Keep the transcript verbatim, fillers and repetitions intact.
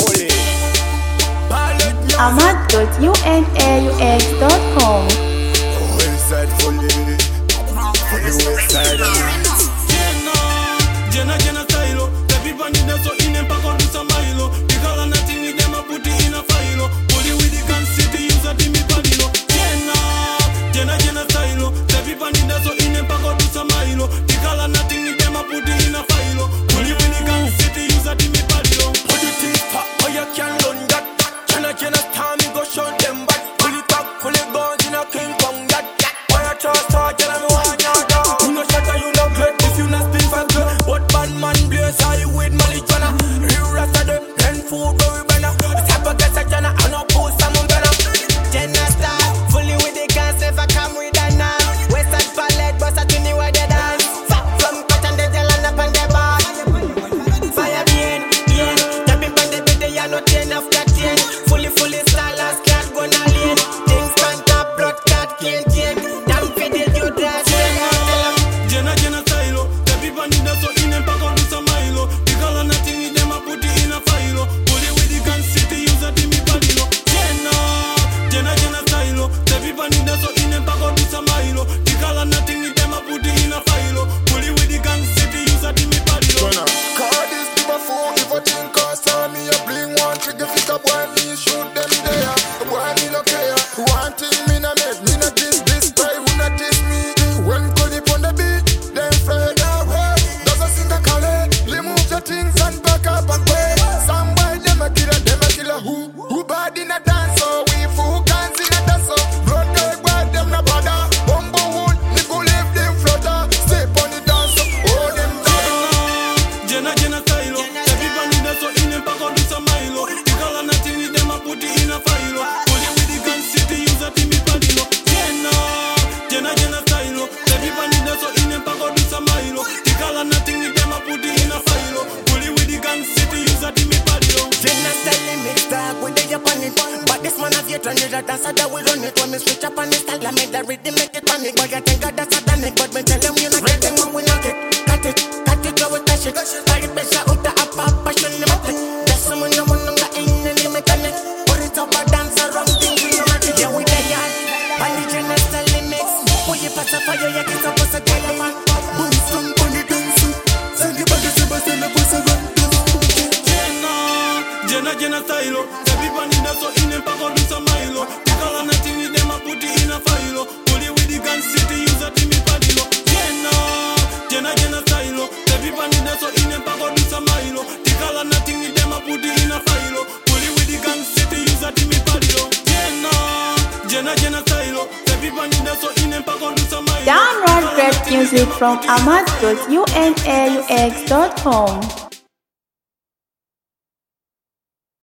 fully. ahmad dot u n a u x dot com. Westside fully. Fully Westside. Jenna, Jenna style. The people need us so in and back on some mile. Because I'm nothing with them, I put it in a file. Put it with the gun city, use a timmy padilo. Jenna, Jenna, Jenna style. The people need us so in and back on some mile. Because I'm nothing with them, I put it in a file. Put it with the gun city, use a timmy padilo. Put it in top, or you can run that. Jenna, Jenna style, me go show them back. Pull it back, pull it bones in a King Kong that. Why you trust her, Jenna, me want you down. You no shatter, you no great if you not spin for good. But bad man blaze, are you with Malijana? Real rasta them, then food where we banner. The type of guys that Jenna, I no post some umbrella. Jenna star, fully with the cans, if I come with a now. Westside palette, bust a tune where they dance. From cotton, they tell and up on the bar. Fire bien, bien. Tapping on the bed, they are not enough that yen. Fully, fully stylist, can't go na lane. Things can't top, blood can't can't change. Damn fiddle, you dress. Jenna, Jenna style. The people need us so in and back on some mile. Because I'm nothing with them, I put it in a file. Put it with the gun city, use a timmy padilo. Jenna, Jenna, Jenna style. The people need us so in and back on some mile. Because I'm nothing with them, I put it in a file. Put it with the gun city, use a timmy padilo. Call this people fool if I think cause on me a bling one trigger fit up boy me shoot them there. Boy me no care. One thing me no make me no diss this boy who not diss me. When could it on the beat, then fade away. Does a sing a color, remove your things and back up and play. Some boy them a killer, them a killer who who bad in a dance so we fool guns in a dance so. Blood girl boy them no bother. Bumbo wood, nigga leave them flutter. Step on the dance so oh them Jenna, Jenna style. The people need us so in and back on some mile. Because I'm nothing with them, I put it in a file. Put it with the gun city, use a timmy padilo. Jenna, Jenna, Jenna style. The people need us so in and back on some mile. Because I'm nothing with them, I put it in a file. Put it with the gun city, use a timmy padilo. Jenna style mixed up when they up on it. But this man have yet run it, that's how that we run it. When me switch up on the style, I make the rhythm make it panic. But I think that's satanic, but me tell them you not get them when we knock it. Cut it, cut it, go with that shit. Like it pressure out the up, up, passion in my thing. That's someone no one on the in any mechanic. Put it up a dance around things we know magic. Yeah, we the yard. And the Jenna style mix. Boy, you pass a fire, you get up as a diamond. Boom, boom, on the dance. Send your body, Sebastian, the boss around. Jenna, Jenna style. The people need us so in and back on some mile. Because I'm nothing with them, I put it in a file. Put it with the gun city, use a timmy padilo. Jenna, Jenna, Jenna style. The people need us so in and back on some mile. Because I'm nothing with them, I put it in a file. Put it with the gun city, use a timmy padilo. Jenna, Jenna, Jenna style. The people need us so in and back on some mile. Download great music from ahmad dot u n a u x dot com.